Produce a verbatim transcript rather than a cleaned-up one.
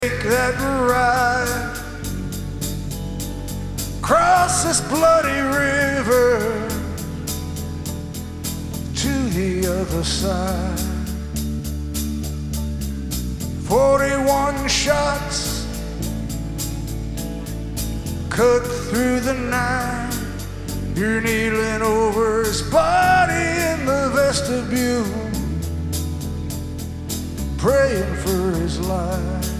Take that ride across this bloody river to the other side. Forty-one shots cut through the night. You're kneeling over his body in the vestibule, praying for his life.